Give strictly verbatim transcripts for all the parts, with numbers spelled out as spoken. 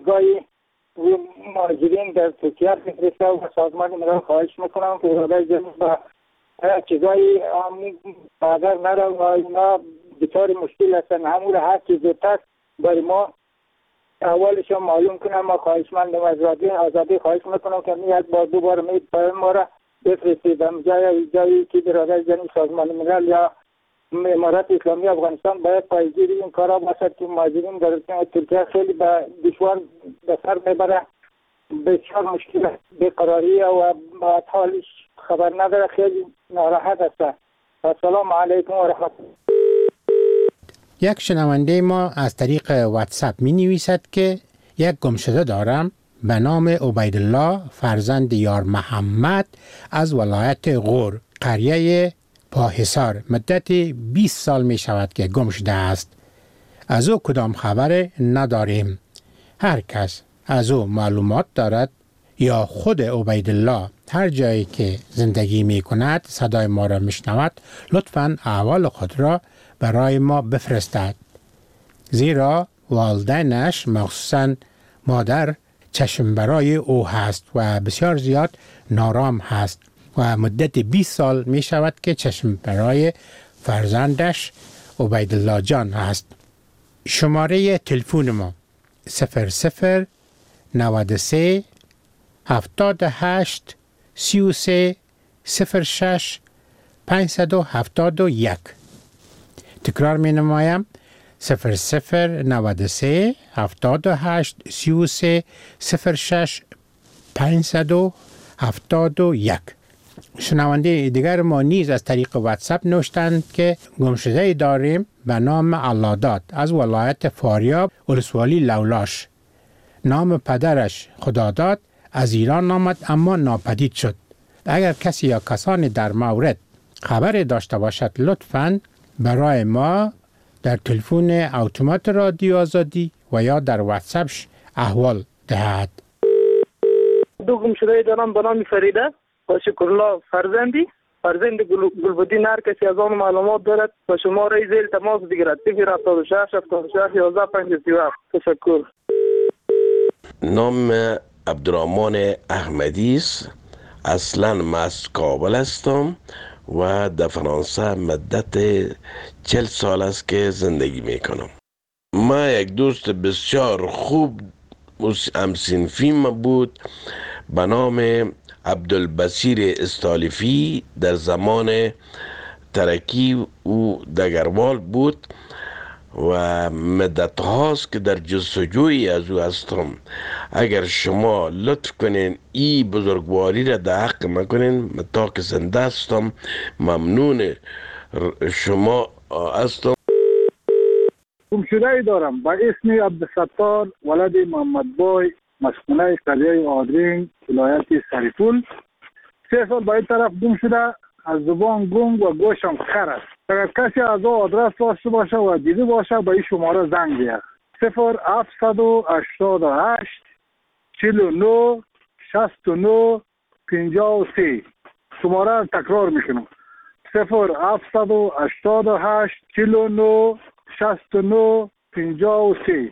فرودگاه مهاجرین در ترکیه میفرسته و سازمان ملل خواهش میکنم که اراده جمعی با چیزایی اگر نره و اینا بطور مشکل هستن همون هر چیز زودتر برای ما اولش معلوم کنم. ما خواهشمندم از رادیو آزادی خواهش میکنم که میاد با دوباره می پیام ما را بفرستید جای جایی که برادر جنی سازمان ملل یا امارات اسلامی افغانستان باید پایگیر این کارا باشد که مهاجرین در ترکیه خیلی به دشوار به سر میبره، بسیار مشکل بیقراری و با حالش خبر نداره، خیلی ناراحت است. السلام علیکم و رحمت الله. یک شنونده ما از طریق واتساپ می نویسد که یک گمشده دارم به نام عبیدالله فرزند یار محمد از ولایت غور قریه پاحصار. مدت بیست سال می شود که گم شده است. از او کدام خبر نداریم. هر کس از او معلومات دارد یا خود عبیدالله هر جایی که زندگی می کند صدای ما را می شنود لطفاً احوال خود را برای ما بفرستد، زیرا والدینش مخصوصاً مادر چشم برای او هست و بسیار زیاد نارام هست و مدت بیست سال می شود که چشم برای فرزندش عبیدالله جان هست. شماره تلفن ما صفر صفر نود و سه هفتاد و هشت سی و سه صفر شش پانصد و هفتاد و یک. تکرار می نمایم صفر صفر نود و سه هفتاد و هشت سی و سه صفر شش پانصد و هفتاد و یک. شنونده دیگر ما نیز از طریق واتساپ نوشتند که گمشده داریم به نام علادات از ولایت فاریاب ولسوالی لولاش. نام پدرش خداداد از ایران آمد اما ناپدید شد. اگر کسی یا کسانی در مورد خبر داشته باشد لطفاً برای ما در تلفن اتومات رادیو آزادی و یا در واتساپش احوال دهد. دو گمشده دارم به نام فریده و شکرالله فرزندی فرزند گلبدین. هر کسی از آن معلومات دارد و شماره زیر تماس بگیرد صفر هفتاد و شش هفتاد و شش یازده پنجاه و هفت. تشکر. نام عبدالرحمن احمدی است. اصلا من از کابل هستم و در فرانسه مدت چل سال است که زندگی میکنم. ما یک دوست بسیار خوب همسنفیم بود به نام عبدالبصیر استالیفی. در زمان ترکی او دگروال بود و مدت هاست که در جستجوی از او هستم. اگر شما لطف کنین این بزرگواری را در حق مکنین، تا که زنده هستم ممنون شما هستم. گمشده دارم با اسم عبدالستار ولد محمد بای، مسکونه قریه آدرین ولایت سریپول. سه سال با این طرف گم شده، از زبان گنگ و گوشم خر است. اگر کسی از او آدرس داشته باشه و دیده باشه با این شماره زنگ بیاد صفر هفتصد و هشتاد و هشت چهل و نه شصت و نه پنجاه و سه. شماره را تکرار میکنم صفر هفتصد و هشتاد و هشت چهل و نه شصت و نه پنجاه و سه.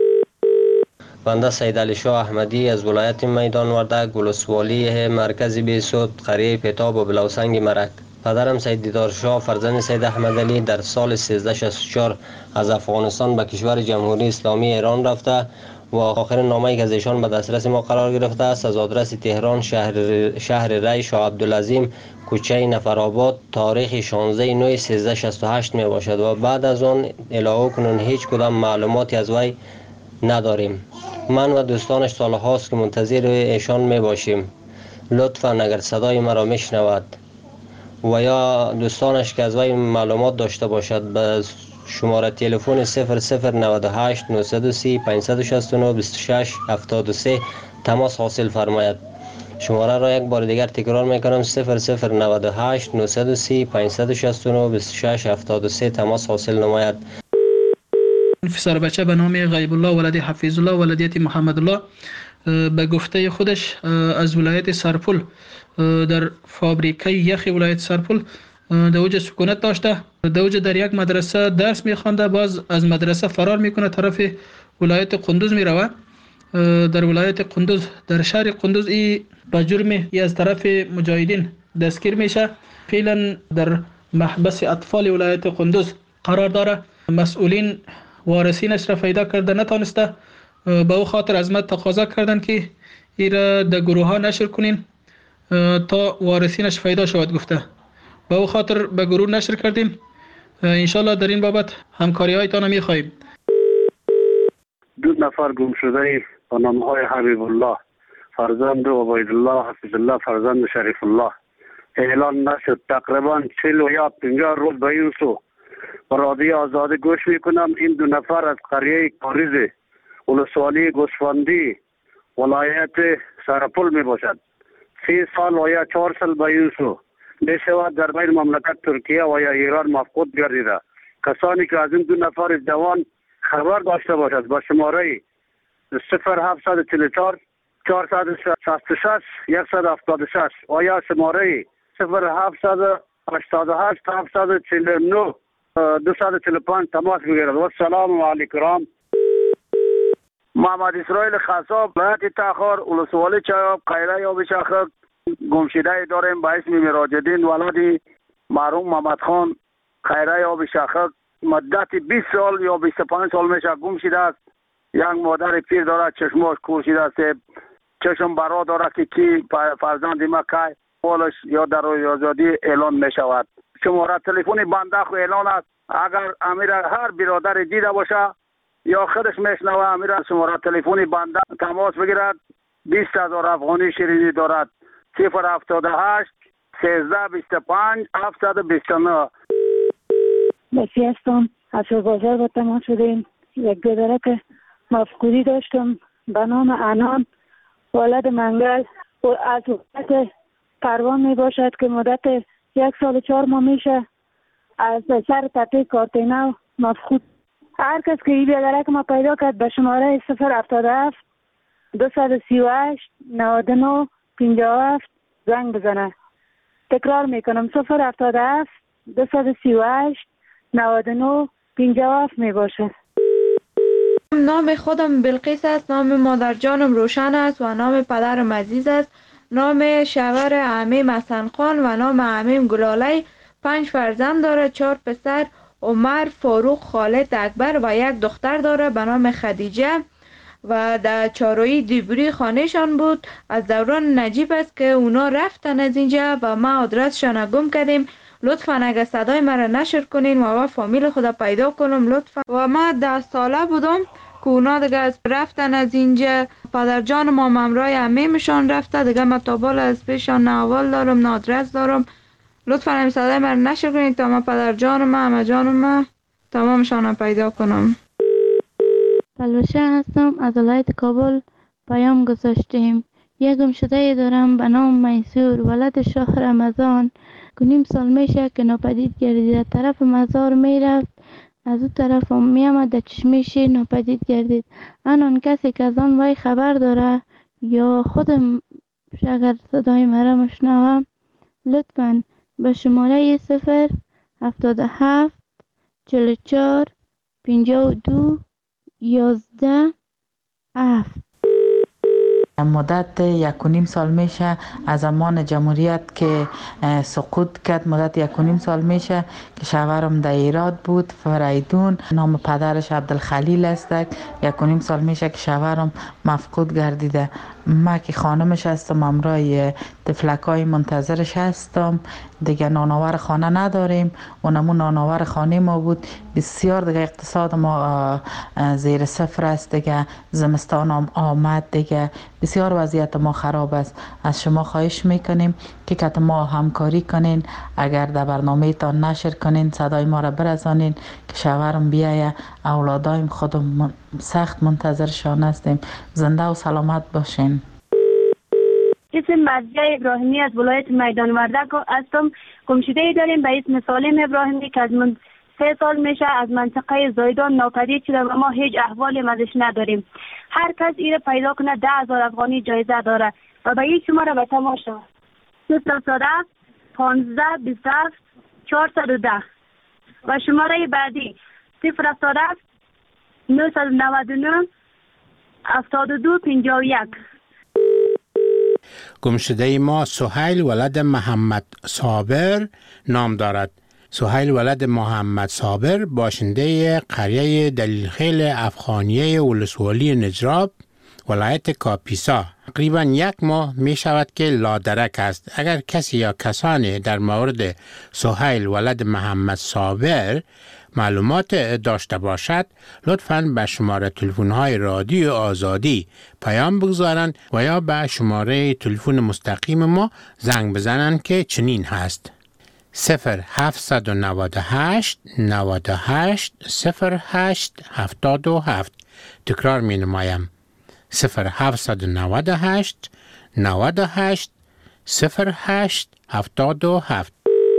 بنده سید علی شاه احمدی از ولایت میدان وردک ولسوالی مرکز بیسود قریه پتاب و بلوسنگ مرک. پدرم سید دیدار شاه فرزند سید احمد علی در سال سیزده شصت و چهار از افغانستان به کشور جمهوری اسلامی ایران رفته و آخرین نامه‌ای که از ایشان به دسترس ما قرار گرفته است از آدرس تهران شهر شهر ری شاه عبدالعظیم کوچه نفرآباد تاریخ شانزده نه سیزده شصت و هشت می باشد و بعد از آن الهو کنون هیچ کدام معلوماتی از وی نداریم. من و دوستانش سالهاست که منتظر ایشان می باشیم. لطفاً اگر صدای مرا میشنود و یا دوستانش که از وی معلومات داشته باشد به شماره تلفن صفر صفر نود و هشت نهصد و سی پانصد و شصت و نه بیست و شش هفتاد و سه تماس حاصل فرماید. شماره را یک بار دیگر تکرار میکنم صفر صفر نود و هشت نهصد و سی پانصد و شصت و نه بیست و شش هفتاد و سه تماس حاصل نماید. پسر بچه به نام غیب الله ولد حفیظ الله ولدیت محمد الله به گفته خودش از ولایت سرپل در فابریکه یخ ولایت سرپل در اوج سکونت داشته. در اوج در یک مدرسه درس میخوانده، باز از مدرسه فرار میکنه طرف ولایت قندوز میروه. در ولایت قندوز در شهر قندوز ای به جرم ای از طرف مجاهدین دستگیر میشه. فعلا در محبس اطفال ولایت قندوز قرار داره. مسئولین وارثینش را پیدا کرده نتانسته، به او خاطر از ما تقاضا کردن که ای را در گروه ها نشر کنین تا وارثینش پیدا شود گفته. به او خاطر به گروه نشر کردیم. انشالله در این بابت همکاری هایتان میخواهیم. دو نفر گم شده با نام های حبیب الله فرزند عبید الله حفظ الله فرزند شریف الله اعلان نشد. تقریبا چهل و یا پنجاه روز به این سو و رادیو آزادی گوش میکنم. این دو نفر از قریه کاریز ولسوالی گوسفندی ولایت سرپل می باشد. سی سال و یا چهار سال به این سو می شود در بین مملکت ترکیه و یا ایران مفقود گردیده. کسانی که از این دو نفر جوان خبر داشته باشد با شماره صفر هفتصد و چهل و چهار چهارصد و شصت و شش صد و هفتاد و شش و یا شماره صفر هفتصد و هشتاد و هشت هفتصد و چهل و نه دویست و چهل و پنج تماس بگیرد. و السلام علیکم. محمد اسرائیل خصاب ولایت تاخر ولسوالی چایاب قیره یا بشاخه گمشیده داریم به اسم مراجدین ولادی مرحوم محمد خان قیره یا بشاخه مدت بیست سال یا بیست و پنج سال میشه گم شده است. یک مادر پیر دارد چشماش کور شده است، چشم برا دارد که کی فرزند ما که پولش یا در آزادی اعلان می شود. شماره تلفنی بنده خو اعلان است. اگر امیر هر برادر دیده باشه یا خودش میشنوه امیر شماره تلفنی بنده تماس بگیرد. بیست هزار افغانی شیرینی دارد. صفر هفتاد و هشت سیزده بیست و پنج هفتصد و بیست و نه. بسی هستم. از بازار با تماس شدیم. یک دادره که مفقودی داشتم به نام انان ولد منگل و از وقت پروان می باشد که مدت یک سال و چهار ماه میشه از سر تپه کارتینو مفقود. هر کس که ای بیادره که ما پیدا کرد به شماره صفر هفتاد و هفت دویست و سی و هشت نود و نه پنجاه و هفت زنگ بزنه. تکرار میکنم صفر هفتاد و هفت دویست و سی و هشت نود و نه پنجاه و هفت می باشد. نام خودم بلقیس است، نام مادر جانم روشن است و نام پدرم عزیز است. نام شوهر عمیم حسن خان و نام عمیم گلاله. پنج فرزند داره، چهار پسر عمر، فاروق، خالد، اکبر و یک دختر داره به نام خدیجه و در چهارراه دیبری خانهشان بود. از دوران نجیب است که اونا رفتن از اینجا و ما آدرسشان گم کردیم. لطفاً اگر صدای مرا نشر کنین و ما فامیل خدا پیدا کنم لطفاً. و ما ده ساله بودم که اونا دیگه از رفتن از اینجا. پدر جان ما ممرای عمیمشان رفته دیگه. ما تابال از پیشان نه اول دارم نه آدرس دارم. لطفاً هم صدای مرا نشر کنین تا ما پدر جان ما همه جان ما تمامشان پیدا کنم. بلوشه هستم، از ولایت کابل پیام گذاشتیم. یک گمشده دارم به نام منصور ولد شاه رمضان که نیم سال میشه که ناپدید گردید. طرف مزار میرفت از او طرف هم میامد در چشمه شیر ناپدید گردید. آن کسی که از آن وی خبر داره یا خودم اگر صدای مرا مشنوم لطفاً به شماره صفر هفتاد و هفت چهل و چهار پنجاه و دو یازده هفت. مدت یک و نیم سال میشه از زمان جمهوریت که سقوط کرد. مدت یک و نیم سال میشه که شوهرم در ایراد بود فریدون، نام پدرش عبدالخلیل است. یک و نیم سال میشه که شوهرم مفقود گردیده. ما که خانمش هستم امرای تفلکای منتظرش هستم. دیگه نانآور خانه نداریم. اونمون نانآور خانه ما بود. بسیار دیگه اقتصاد ما زیر صفر است. دیگه زمستان هم آمد دیگه بسیار وضعیت ما خراب است. از شما خواهش میکنیم که کت ما همکاری کنین. اگر در برنامه تان نشر کنین صدای ما را برسانین که شوهرم بیایه. اولادایم خودم سخت منتظرشان هستیم. زنده و سلامت باشین. اسم مرضیه ابراهیمی از ولایت میدان وردک هستم. گمشده داریم به اسم سالم ابراهیمی که از من سه سال میشه از منطقه زایدان ناپدید شده و ما هیچ احوالی ازش نداریم. هر کس ایره پیدا کنه ده هزار افغانی جایزه داره و به این شماره به تماس شود. صفر هفتاد هفت پانزده بیست و هفت چهارصد و ده و شماره بعدی صفر هفتاد هفت نهصد و نود و نه هفتاد و دو پنجاه و یک. گمشده ما سهیل ولد محمد صابر نام دارد. سهیل ولد محمد صابر باشنده قریه دلیلخیل افغانیه ولسوالی نجراب ولایت کاپیسا تقریبا یک ماه می شود که لادرک است. اگر کسی یا کسانی در مورد سهیل ولد محمد صابر معلومات داشته باشد لطفاً به شماره تلفن های رادیو آزادی پیام بگذارند و یا به شماره تلفن مستقیم ما زنگ بزنند که چنین هست: صفر هفتصد و نود و هشت نود و هشت صفر هشت هفتاد و هفت. تکرار می نمایم: صفر هفتصد و نود و هشت نود و هشت صفر هشت هفتاد و هفت.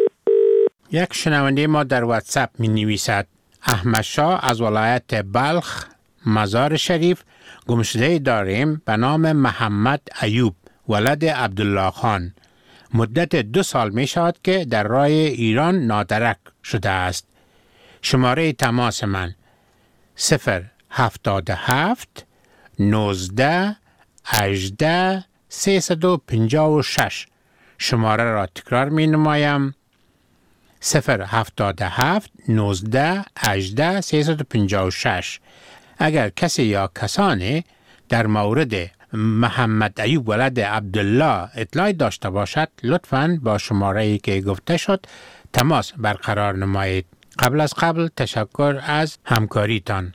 یک شنونده ما در واتساپ می نویسد: احمد شاه از ولایت بلخ مزار شریف گمشده داریم به نام محمد ایوب ولد عبدالله خان. مدت دو سال می شود که در راه ایران نادرک شده است. شماره تماس من صفر هفتاد و هفت نوزده هجده سیصد و پنجاه و شش. شماره را تکرار می نمایم: صفر هفتاد و هفت نوزده هجده سیصد و پنجاه و شش. اگر کسی یا کسانی در مورد محمد ایوب ولد عبدالله اطلاعی داشته باشد لطفاً با شماره‌ای که گفته شد تماس برقرار نمایید. قبل از قبل تشکر از همکاریتان.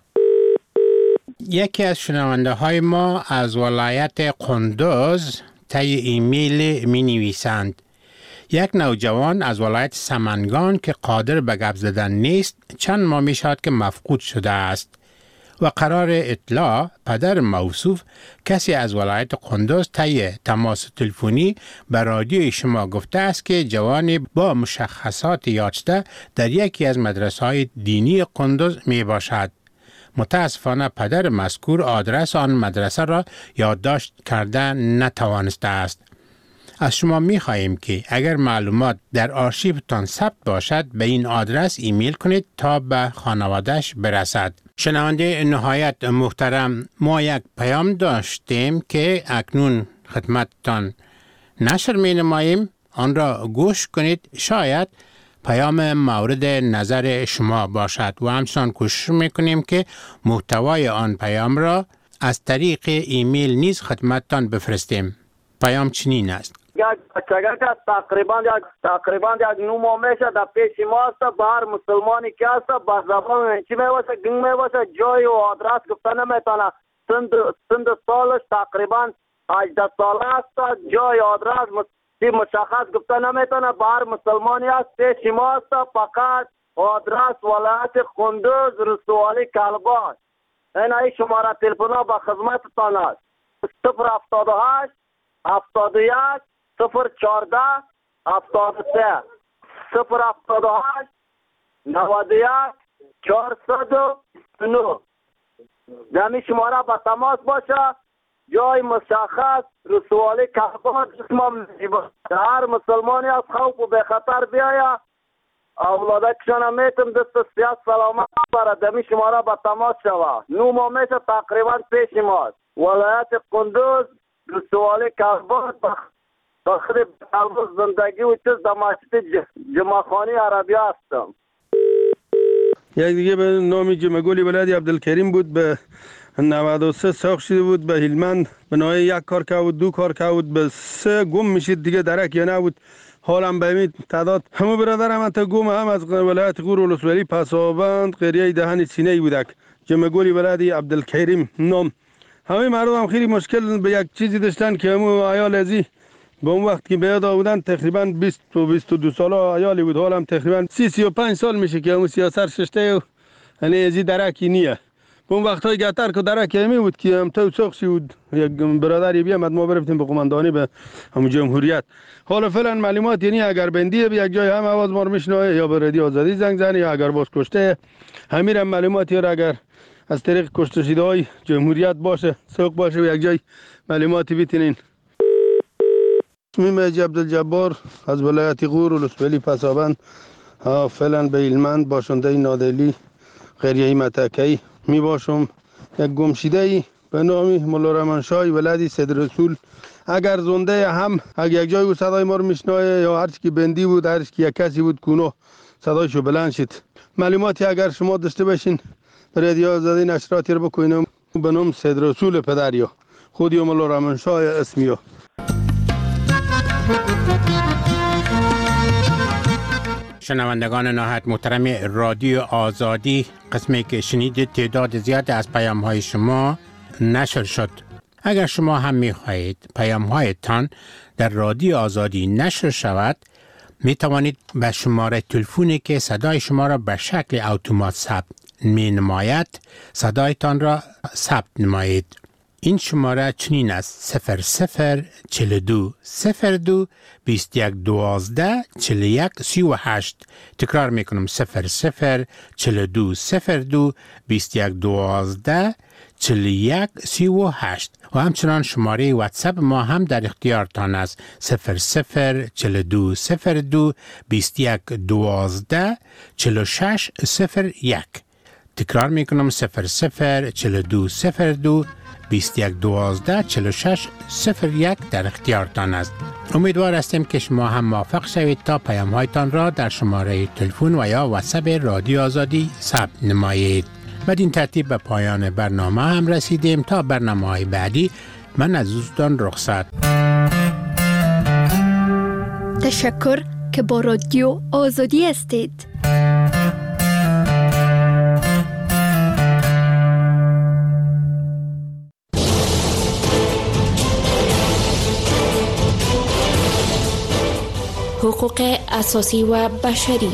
یکی از شنونده های ما از ولایت قندوز طی ایمیل می نویسند: یک نوجوان از ولایت سمنگان که قادر به گپ زدن نیست چند ماه می شود که مفقود شده است و قرار اطلاع پدر موصوف کسی از ولایت قندوز طی تماس تلفنی به رادیوی شما گفته است که جوانی با مشخصات یافته در یکی از مدرسه‌های دینی قندوز می باشد. متاسفانه پدر مذکور آدرس آن مدرسه را یادداشت کرده نتوانسته است. از شما می خواهیم که اگر معلومات در آرشیوتان ثبت باشد به این آدرس ایمیل کنید تا به خانواده‌اش برسد. شنونده نهایت محترم، ما یک پیام داشتیم که اکنون خدمتتان نشر می نماییم. آن را گوش کنید، شاید پیام مورد نظر شما باشد و همچنان کوشش میکنیم که محتوای آن پیام را از طریق ایمیل نیز خدمتتان بفرستیم. پیام چنین است: یک بچگه که تقریبا یک تقریبا یک نو ماه میشه در پیش ما است. به هر مسلمانی که است به زبان چی میواسه گنگ میواسه جای و آدرس گفته نمیتونه. سند سند سالش تقریبا هجده ساله است. جای آدرس مشخص گفته نمیتونه. به هر مسلمانی است پیش ما است. فقط آدرس ولایت قندوز رسوالی کلبان. این ای شماره تلفن به خدمتتان است: صفر هفتاد و هشت هفتاد و یک صفر چهارده هفتاد و سه صفر هفتاد و هشت نود و یک چهارصد و نه. دمی شماره به تماس باشه. جای مشخص رسوالی کلبان. هر مسلمانی از خوف و به خطر بیاید اولاده کشانه میتم دست سیاست سلامت برد. دمی شماره به تماس شوه. نو ما میشه تقریبا پیش ماست. ولایت قندوز رسوالی کلبان بخیر قلب زندگی و چیز در مسجد جمعخانی عربی هستم. یک دیگه به نام جمعگولی ولادی عبدالکریم بود، به نود و سه ساخت شده بود، به هلمند به نوعی یک کار که بود، دو کار که بود، به سه گم میشید دیگه درک یا نبود. حالم به این تعداد همه برادرم انتا گم هم از ولایت غور ولسوالی پسابند قریه دهن سینه بودک. جمعگولی ولادی عبدالکریم نام. همه مردم هم خیلی مشکل به یک چیزی داشتن که همون عیال ازی به اون وقت که بیاد آودن تقریبا بیست و بیست و دو ساله عیالی بود. حالا هم تقریبا سی سی و پنج سال میشه که همون سیاست ششته و یعنی ازی درکی نیه. به اون وقت های گتر که درکی همی بود که هم تو ساخشی بود. یک برادری بیامد ما برفتیم به قماندانی به همون جمهوریت. حالا فعلا معلومات یعنی اگر بندیه به یک جای هم آواز ما رو میشنوه یا به رادیو آزادی زنگ زنه یا اگر باز کشته همین هم معلوماتی را اگر از طریق کشته شده های جمهوریت باشه سوق باشه و یک جای معلوماتی بیتینین. اسمیم حاجی عبدالجبار از ولایت غور ولسوالی پسابند فعلا به هلمند باشنده نادلی قریه متکی می باشم. یک گمشیده به نام مولا رحمانشاه ولدی سید رسول. اگر زنده هم اگر یک جای بود صدای ما رو میشنوه یا هر چی که بندی بود، هر چی که یک کسی بود کونو صدایشو بلند شد. معلوماتی اگر شما داشته باشین رادیو آزادی نشراتی رو بکنیم به نام سید رسول پدریا خودی مولا رحمانشاه اسمیو. شنوندگان نهایت محترم رادیو آزادی، قسمی که شنیدید تعداد زیاد از پیام های شما نشر شد. اگر شما هم می خواهید پیام هایتان در رادیو آزادی نشر شود، می توانید به شماره تلفنی که صدای شما را به شکل اتومات ثبت می نماید صدایتان را ثبت نمایید. این شماره چنین است: صفر صفر چهل و دو صفر دو بیست یک دوازده چهل و یک سی و هشت. تکرار میکنم: صفر صفر چهل و دو صفر دو بیست یک دوازده چهل و یک سی و هشت. و همچنان شماره واتساپ ما هم در اختیارتان است: صفر صفر چهل و دو صفر دو بیست یک دوازده چهل و شش صفر یک. تکرار میکنم: صفر صفر چهل و دو صفر دو بیست یک دوازده چهل و شش صفر یک در اختیارتان است. امیدوار هستیم که شما هم موفق شوید تا پیام هایتان را در شماره تلفن و یا واتساپ رادیو آزادی ثبت نمایید. بدین ترتیب به پایان برنامه هم رسیدیم. تا برنامه های بعدی من از دوستان رخصت. تشکر که با رادیو آزادی هستید. حقوق اساسی و بشری.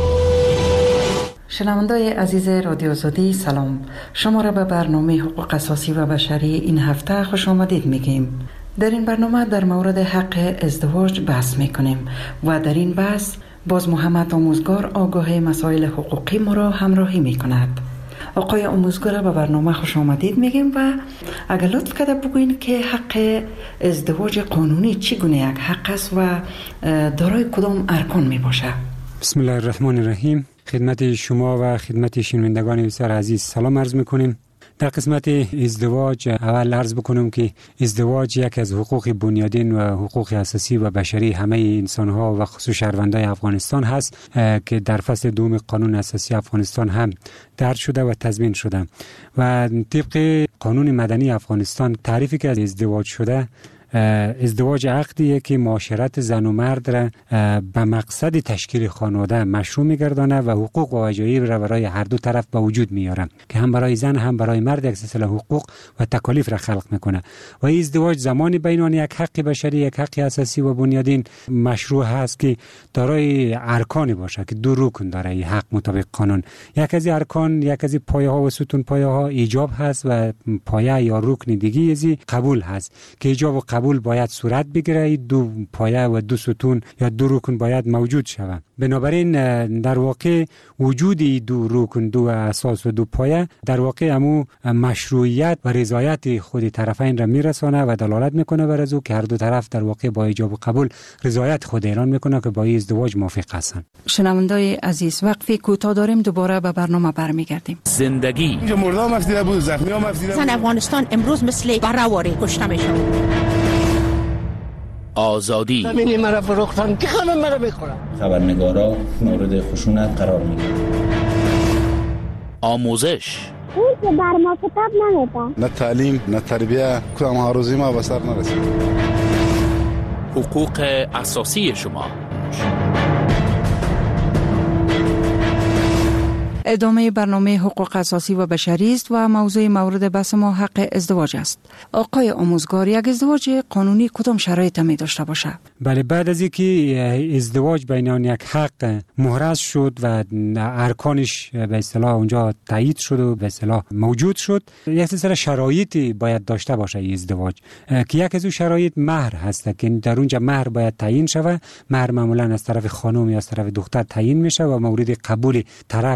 شنوندای عزیز رادیو آزادی سلام، شما را به برنامه حقوق اساسی و بشری این هفته خوش آمدید میگیم. در این برنامه در مورد حق ازدواج بحث میکنیم و در این بحث باز محمد آموزگار آگاه مسائل حقوقی ما را همراهی میکند. آقای آموزگار به برنامه خوش آمدید میگیم و اگر لطف کرده بگوین که حق ازدواج قانونی چگونه یک حق است و دارای کدام ارکان می باشه؟ بسم الله الرحمن الرحیم. خدمت شما و خدمت شنوندگان بسیار عزیز سلام عرض میکنیم. در قسمت ازدواج اول عرض بکنم که ازدواج یک از حقوق بنیادین و حقوق اساسی و بشری همه انسان‌ها و خصوص شهروندان افغانستان هست که در فصل دوم قانون اساسی افغانستان هم درج شده و تضمین شده و طبق قانون مدنی افغانستان تعریفی که از ازدواج شده، ازدواج عقدیه که معاشرت زن و مرد را به مقصد تشکیل خانواده مشروع می‌گردانه و حقوق و وجایب را برای هر دو طرف به وجود میاره که هم برای زن هم برای مرد یک سلسله حقوق و تکالیف را خلق میکنه. و این ازدواج زمانی بین آن یک حق بشری، یک حق اساسی و بنیادین مشروع هست که دارای ارکانی باشه که دو رکن داره این حق مطابق قانون. یک از ارکان، یک از پایه ها و ستون پایه ها ایجاب هست و پایه یا رکن دیگه از قبول هست که ایجاب و قبول باید صورت بگیره. دو پایه و دو ستون یا دو رکن باید موجود شود. بنابراین در واقع وجود دو رکن، دو اساس و دو پایه در واقع امو مشروعیت و رضایت خود طرفین را میرسانه و دلالت میکنه بر از او که هر دو طرف در واقع با ایجاب و قبول رضایت خود اعلان میکنه که با این ازدواج موافق هستند. شنوندای عزیز، وقفی کوتاه داریم، دوباره به برنامه برمیگردیم. زندگی اینجا مردم افسیده بود، زخمی هم افسیده بود. زن افغانستان امروز مثل برآوری کشته میشه. آزادی زمینی مرا فروختن که خانم مرا میخورم. خبرنگارا مورد خشونت قرار میگیرن. آموزش اون که بر ما کتاب نمیده. نه تعلیم نه تربیه، کدام هاروزی ما به سر نرسید. حقوق اساسی شما. ادامه برنامه حقوق اساسی و بشری است و موضوع مورد بحث ما حق ازدواج است. آقای آموزگار، یک ازدواج قانونی کدام شرایط می داشته باشه؟ بله، بعد از اینکه ازدواج بین آن یک حق محرز شد و ارکانش به اصطلاح اونجا تایید شد و به اصطلاح موجود شد، یک سلسله شرایطی باید داشته باشه این ازدواج که یک از اون شرایط مهر هست که در اونجا مهر باید تعیین شود. مهر معمولا از طرف خانم یا از طرف دختر تعیین میشه و مورد قبول طرف که به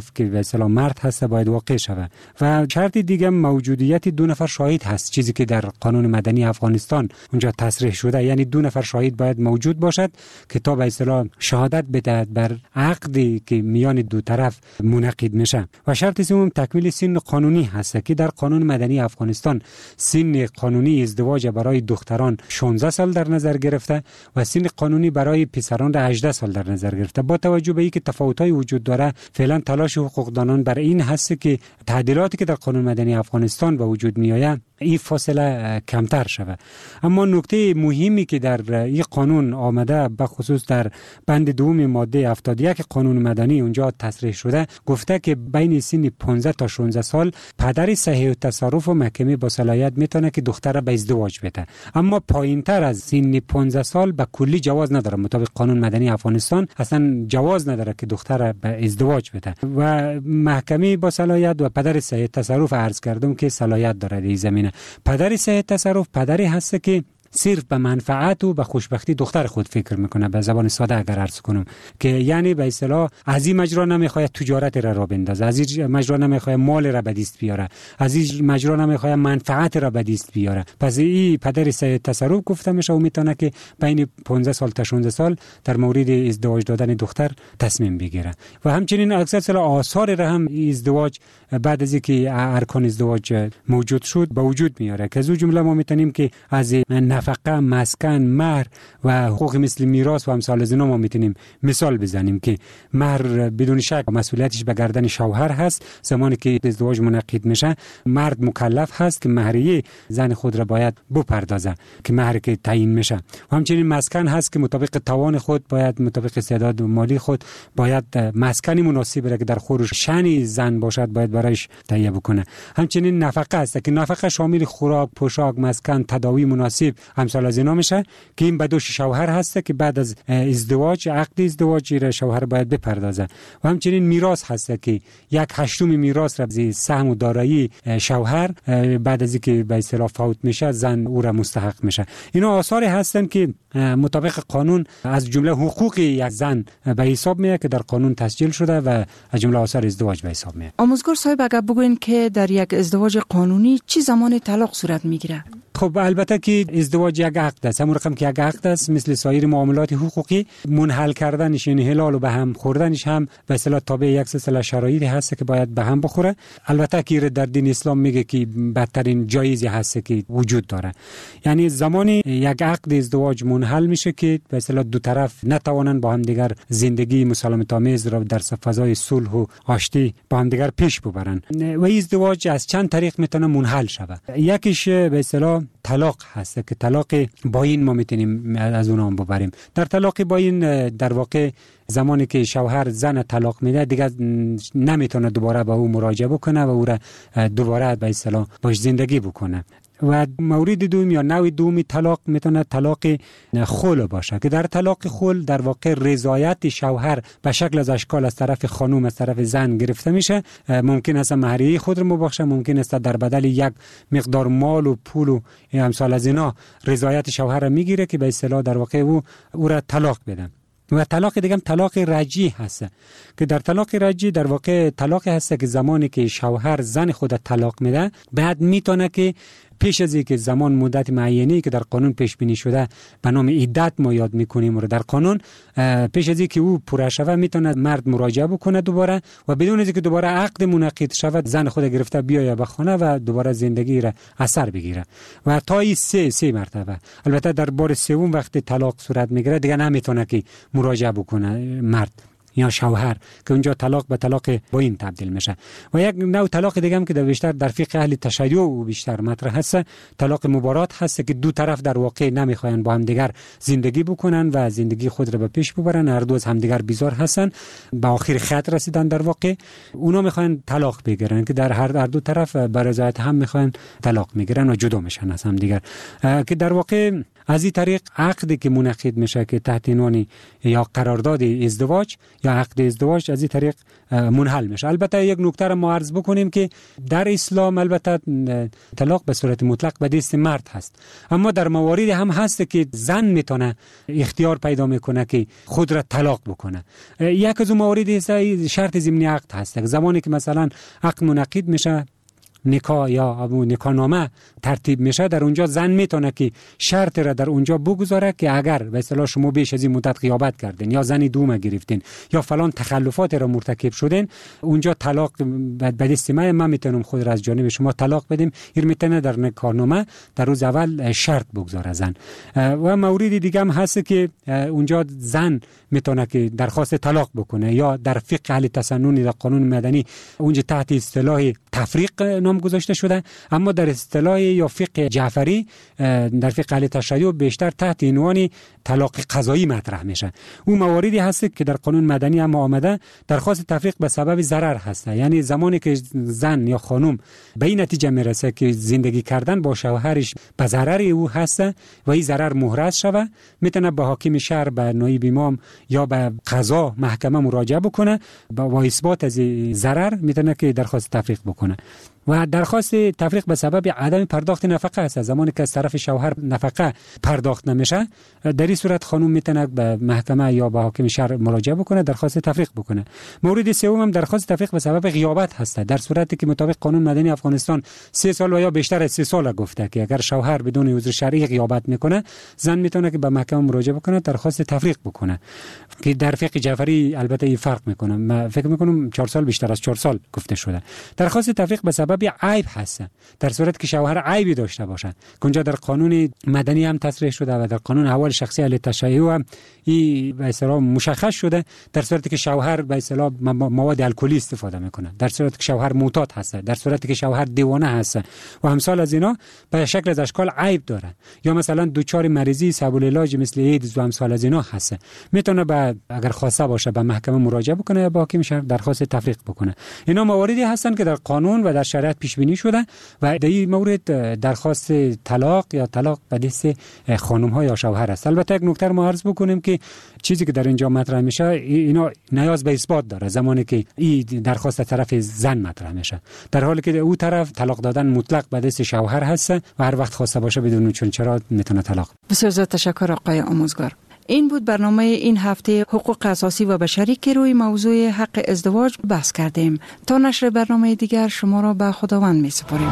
اصطلاح مرد هست باید واقع شود. و شرط دیگه موجودیت دو نفر شاهد هست، چیزی که در قانون مدنی افغانستان اونجا تصریح شده، یعنی دو نفر شاهد باید موجود باشد که تا به اصطلاح شهادت بدهد بر عقدی که میان دو طرف منعقد میشه. و شرط سوم تکمیل سن قانونی هست که در قانون مدنی افغانستان سن قانونی ازدواج برای دختران شانزده سال در نظر گرفته و سن قانونی برای پسران را هجده سال در نظر گرفته. با توجه به اینکه تفاوت‌های وجود داره، فعلا تلاش حقوقدانان بر این هست که تعدیلاتی که در قانون مدنی افغانستان به وجود میآید این فاصله کمتر شود. اما نکته مهمی که در این قانون آمده به خصوص در بند دوم ماده هفتاد و یک قانون مدنی اونجا تصریح شده، گفته که بین سن پانزده تا شانزده سال پدر صحیح التصرف و محکمه با صلاحیت میتونه که دختر را به ازدواج بده. اما پایینتر از سن پانزده سال به کلی جواز نداره. مطابق قانون مدنی افغانستان اصلا جواز نداره که دختر را به ازدواج بده و محکمه با صلاحیت و پدر صحیح التصرف عرض کردم که صلاحیت داره در زمینه. پدر صحیح التصرف پدری هست که صرف به منفعت و به خوشبختی دختر خود فکر میکنه. به زبان ساده اگر عرض کنم که یعنی به اصطلاح از این مجرا نمیخواد تجارت را را بندازه، از این مجرا نمیخواد مال را به دست بیاره، از این مجرا نمیخواد منفعت را به دست بیاره. پس این پدر صحیح تصرف گفته میشه و میتونه که بین پانزده سال تا شانزده سال در مورد ازدواج دادن دختر تصمیم بگیره. و همچنین اکثر آثار را هم ازدواج بعد از اینکه ارکان ازدواج موجود شد به وجود میاره که از اون جمله ما میتونیم که از نفقه، مسکن، مهر و حقوق مثل میراث و امثال از اینا ما میتونیم مثال بزنیم که مهر بدون شک مسئولیتش به گردن شوهر هست. زمانی که ازدواج منعقد میشه مرد مکلف هست که مهریه زن خود را باید بپردازه که مهر که تعیین میشه. و همچنین مسکن هست که مطابق توان خود باید مطابق استعداد مالی خود باید مسکنی مناسب را که در خور شأن زن باشد باید برایش تهیه بکنه. همچنین نفقه هست که نفقه شامل خوراک، پوشاک، مسکن، تداوی مناسب امثال از اینا میشه که این به دوش شوهر هست که بعد از ازدواج عقد ازدواج را شوهر باید بپردازه. و همچنین میراث هست که یک هشتم میراث را از سهم و دارایی شوهر بعد از اینکه به اصطلاح فوت میشه زن او را مستحق میشه. اینا آثاری هستن که مطابق قانون از جمله حقوق یک زن به حساب میاد که در قانون تسجیل شده و از جمله آثار ازدواج به حساب میاد. آموزگار صاحب اگر بگوین که در یک ازدواج قانونی چه زمان طلاق صورت میگیره؟ خب البته که ازدواج یک عقد است، همون رقم که یک عقد است مثل سایر معاملات حقوقی منحل کردنش یعنی حلال و به هم خوردنش هم به اصطلاح تابع یک سلسله شرایطی هست که باید به هم بخوره. البته که در دین اسلام میگه که بدترین جایزی هست که وجود داره، یعنی زمانی یک عقد ازدواج منحل میشه که به اصطلاح دو طرف نتوانند با هم دیگر زندگی مسالمت آمیز را در فضای صلح و آشتی با هم دیگر پیش ببرن. و ازدواج از چند طریق میتونه منحل شود. یکیش به اصطلاح طلاق هست که طلاق باین ما میتونیم از اون هم ببریم. در طلاق باین در واقع زمانی که شوهر زن طلاق میده دیگه نمیتونه دوباره با او مراجعه بکنه و او را دوباره به اصطلاح باش زندگی بکنه. و مورد دوم یا نوع دومی طلاق میتونه طلاق خلع باشه که در طلاق خلع در واقع رضایت شوهر به شکل از اشکال از طرف خانم از طرف زن گرفته میشه. ممکن است مهریه خود رو مبخشه، ممکن است در بدل یک مقدار مال و پول و امثال از اینا رضایت شوهر را میگیره که به اصطلاح در واقع او او را طلاق بده. و طلاق دیگه هم طلاق رجعی هست که در طلاق رجعی در واقع طلاق هست که زمانی که شوهر زن خود طلاق میده بعد میتونه که پیش از اینکه زمان مدت معینی که در قانون پیش بینی شده به نام عدت ما یاد میکنیم رو در قانون، پیش از اینکه او پوره شود میتونه مرد مراجعه بکنه دوباره و بدون اینکه دوباره عقد منعقد شود زن خود گرفته بیایه به خانه و دوباره زندگی را اثر بگیره. و تا این سه سه مرتبه. البته در بار سوم وقتی طلاق صورت میگیره دیگه نمیتونه که مراجعه بکنه مرد یا شوهر که اونجا طلاق به طلاق باین تبدیل میشه. و یک نوع طلاق دیگه هم که در بیشتر در فقه اهل تشیع و بیشتر مطرح هست طلاق مبارات هست که دو طرف در واقع نمیخواین با هم دیگر زندگی بکنن و زندگی خود را به پیش ببرن، هر دو از هم دیگر بیزار هستن، به آخر خط رسیدن در واقع اونا میخواین طلاق بگیرن که در هر در دو طرف به رضایت هم میخواین طلاق میگیرن و جدا میشن از هم دیگر. که در واقع از این طریق عقدی که منعقد میشه که تحت عنوان یا قرارداد ازدواج یا عقد ازدواج از این طریق منحل میشه. البته یک نکته را ما عرض بکنیم که در اسلام البته طلاق به صورت مطلق به دست مرد هست، اما در مواردی هم هست که زن میتونه اختیار پیدا میکنه که خود را طلاق بکنه. یک از اون مواردی شرط ضمنی عقد هست. زمانی که مثلا عقد منعقد میشه، نکاح یا ابو نکاح نامه ترتیب میشه، در اونجا زن میتونه که شرط را در اونجا بگذاره که اگر به اصطلاح شما بیش از این مدت غیابت کردین یا زنی دوم گرفتین یا فلان تخلفات را مرتکب شدین، اونجا طلاق به دست من من میتونم خود را از جانب شما طلاق بدیم. این میتونه در نکاح نامه در روز اول شرط بگذاره زن. و موردی دیگه هم هست که اونجا زن میتونه که درخواست طلاق بکنه، یا در فقه اهل تسنن در قانون مدنی اونجا تحت اصطلاح تفریق نام گذاشته شده، اما در اصطلاح یا فقه جعفری در فقه اهل تشیع بیشتر تحت عنوان طلاق قضایی مطرح میشه. اون مواردی هست که در قانون مدنی هم آمده درخواست تفریق به سبب ضرر هست، یعنی زمانی که زن یا خانم به این نتیجه میرسه که زندگی کردن با شوهرش به ضرر او هست و این ضرر محرز شوه، میتونه به حاکم شهر، به نایب امام یا به قضا محکمه مراجعه بکنه با اثبات از ضرر میتونه که درخواست تفریق بکنه. و درخواست تفریق به سبب عدم پرداخت نفقه است. زمانی که از طرف شوهر نفقه پرداخت نمیشه، در این صورت خانم میتونه به محکمه یا به حاکم شهر مراجعه بکنه، درخواست تفریق بکنه. مورد سوم هم درخواست تفریق به سبب غیابت هست. در صورتی که مطابق قانون مدنی افغانستان سه سال و یا بیشتر از سه سال گفته که اگر شوهر بدون عذر شرعی غیابت میکنه، زن میتونه که به محکمه مراجعه بکنه، درخواست تفریق بکنه، که در فقه جعفری البته این فرق میکنه. من فکر میکنم چهار سال بیشتر از چهار سال گفته شده. درخواست تفریق به سبب عیب هست، در صورتی که شوهر عیبی داشته باشه، که اونجا در قانون مدنی هم تصریح شده و در قانون احوال شخصی اهل تشیع هم این به اصطلاح مشخص شده. در صورتی که شوهر به اصطلاح مواد الکلی استفاده میکنه، در صورتی که شوهر معتاد هست، در صورتی که شوهر دیوانه هست و امثال از اینا به شکل از اشکال عیب داره، یا مثلا دوچار مریضی سبب العلاج مثل ایدز و امثال از اینا هست، میتونه به اگر خواسته باشه به محکمه مراجعه بکنه یا با حاکم شهر درخواست تفریق بکنه. اینا مواردی هستن که در قانون و در شریعت پیش بینی شده و در این مورد درخواست طلاق یا طلاق به دست خانم ها یا شوهر است. البته یک نکته ما عرض بکنیم که چیزی که در اینجا مطرح میشه اینا نیاز به اثبات داره زمانی که این درخواست طرف زن مطرح میشه، در حالی که او طرف طلاق دادن مطلق به دست شوهر هست و هر وقت خواسته باشه بدون چون چرا میتونه طلاق. بسیار زیاد تشکر آقای آموزگار. این بود برنامه این هفته حقوق اساسی و بشری که روی موضوع حق ازدواج بحث کردیم. تا نشر برنامه دیگر شما را به خداوند می سپاریم.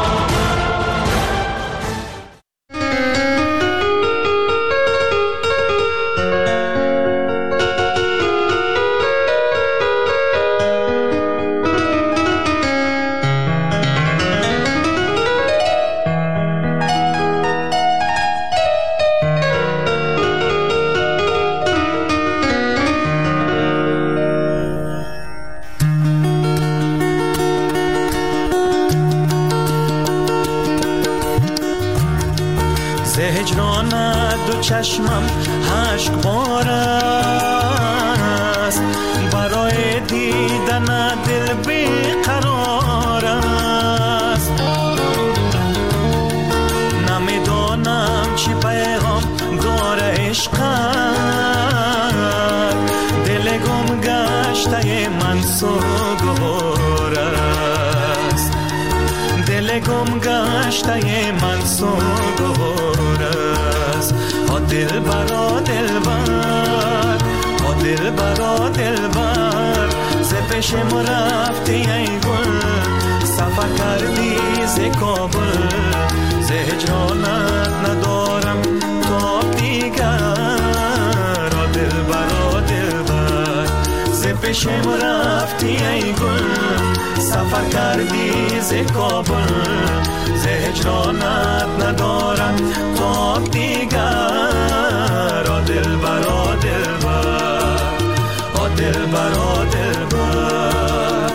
چشمم اشک بار است، برای دیدن دل بیقرار است. نمیدانم چی پیغام داره عشقت، دل گم گشته من سوگوار است، دل گم گشته من سوگوار است. دل برا دل بر، دل برا دل بر، ز پیش ما رفتی ای گل، سفر کردی ز کابل، ز هجرانت ندارم تاب دیگر. دل برا دل بر، ز پیش ما رفتی ای گل، سفر کردی ز کابل، ز هجرانت ندارم تاب دیگر. دل برا دل بر، دل برا دل بر.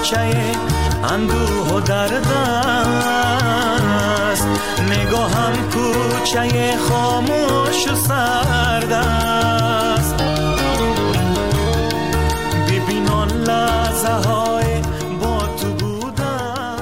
کوچه اندوه و درد است، نگاهم کوچه خاموش و سرد است.